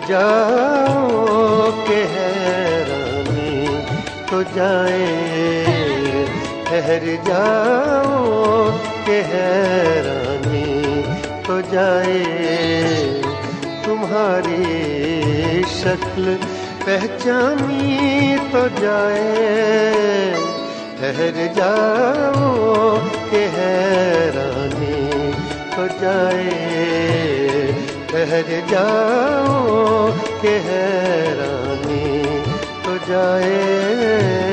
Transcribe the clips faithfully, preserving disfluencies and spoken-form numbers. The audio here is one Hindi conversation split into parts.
जाओ के हैरानी तो जाए, ठहर जाओ के हैरानी तो जाए। तुम्हारी शक्ल पहचानी तो जाए, ठहर जाओ के हैरानी तो जाए, ठहर जाओ के हैरानी तो जाए।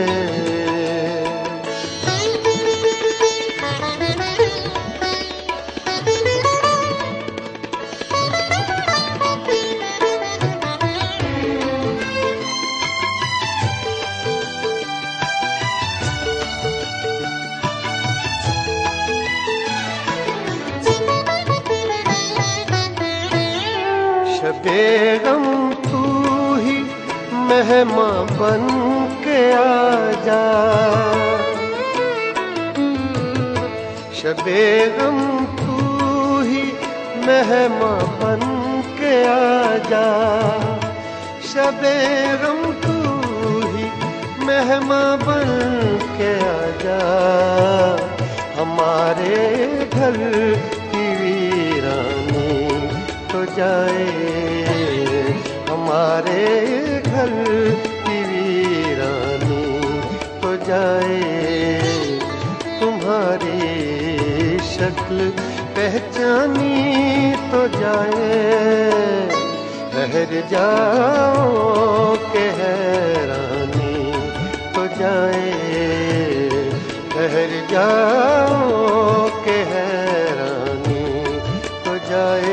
शबे-गम तू ही मेहमां बन के आजा, शबे-गम तू ही मेहमां बन के आजा, शबे-गम तू ही मेहमां बन के आजा। हमारे घर की वीरानी तो जाए, हमारे घर की वीरानी तो जाए। तुम्हारी शक्ल पहचानी तो जाए, ठहर जाओ के हैरानी तो जाए, ठहर जाओ के हैरानी तो जाए।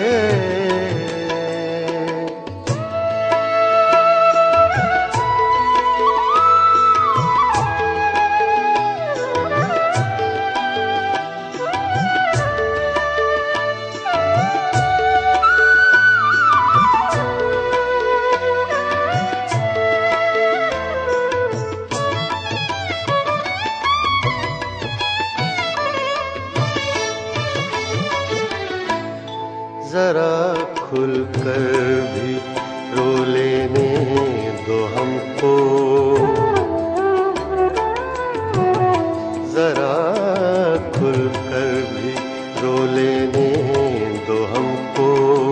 जरा खुल कर भी रो लेने दो हमको, जरा खुल कर भी रो लेने दो हमको,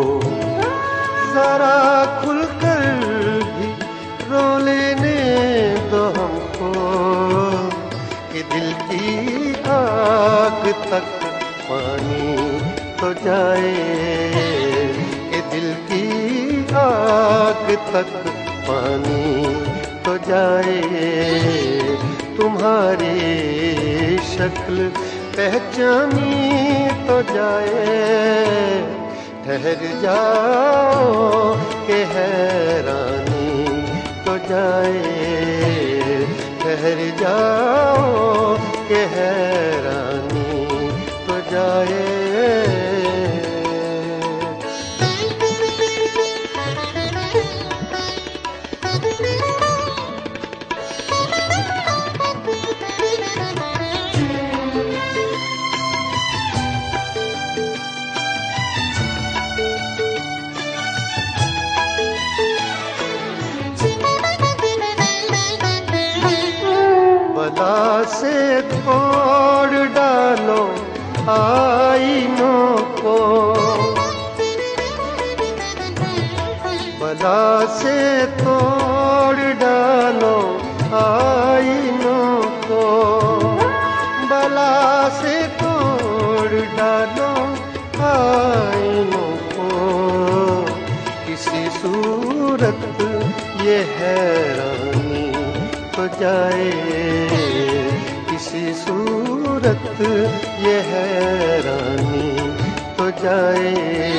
जरा खुल कर भी रो लेने दो हमको। कि दिल की आग तक पानी तो जाए, कि दिल की आग तक पानी तो जाए। तुम्हारी शक्ल पहचानी तो जाए, ठहर जाओ के हैरानी तो जाए, ठहर जाओ के हैरानी तो जाए। बला से तोड़ डालो आईनों को, बला से तोड़ डालो आईनों को, बला से तोड़ डालो आईनों को। किसी सूरत ये हैरानी तो जाए, किसी सूरत ये हैरानी तो जाए।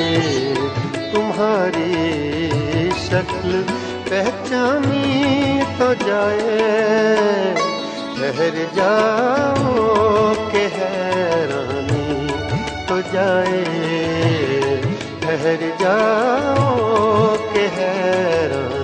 तुम्हारी शक्ल पहचानी तो जाए, ठहर जाओ के हैरानी तो जाए, ठहर जाओ के हैरानी